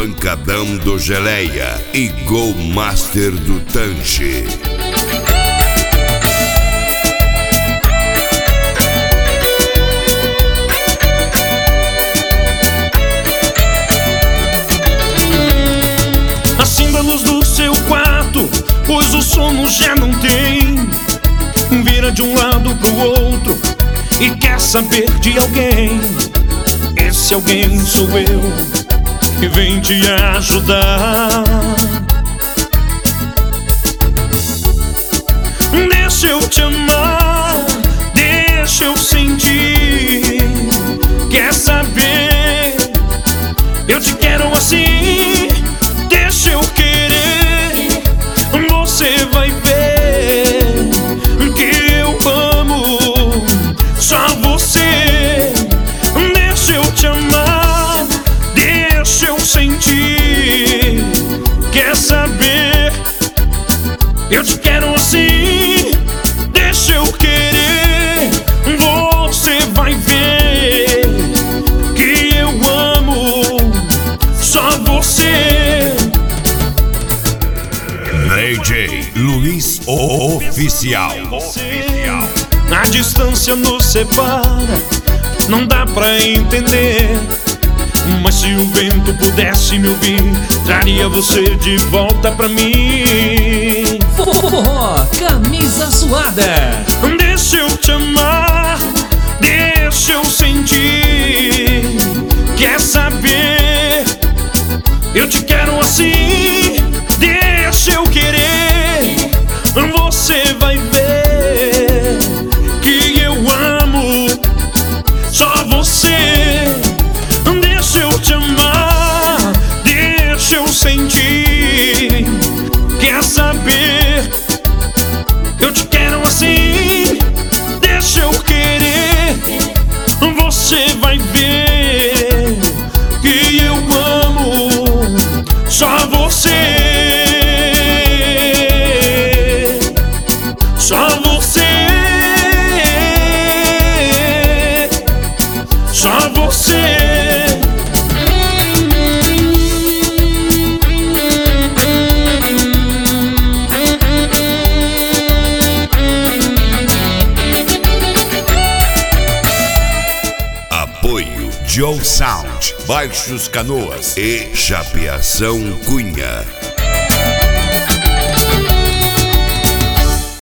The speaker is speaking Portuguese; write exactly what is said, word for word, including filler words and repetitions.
Pancadão do Geleia e Go Master do Tanche. Acenda a luz do seu quarto, pois o sono já não tem. Vira de um lado pro outro e quer saber de alguém. Esse alguém sou eu, que vem te ajudar. Deixa eu te amar, deixa eu sentir. Quer saber? Eu te quero assim. Deixa eu querer, você vai ver que eu amo só você. Deixa eu te amar, deixa eu sentir. Quer saber? Eu te quero assim. Deixa eu querer, você vai ver que eu amo só você. D J Luiz Oficial. Oficial. A distância nos separa, não dá pra entender. Mas se o vento pudesse me ouvir, traria você de volta pra mim. Forró, camisa suada. Deixa eu te amar, deixa eu sentir. Quer saber? Eu te quero assim. Deixa eu querer, você vai ver que eu amo só você. Deixa eu te amar, deixa eu sentir. Quer saber? Eu te quero assim. Deixa eu querer, você vai ver que eu amo só você. Só você. Só você. Apoio Joe Sound, Baixos Canoas e Chapeação Cunha.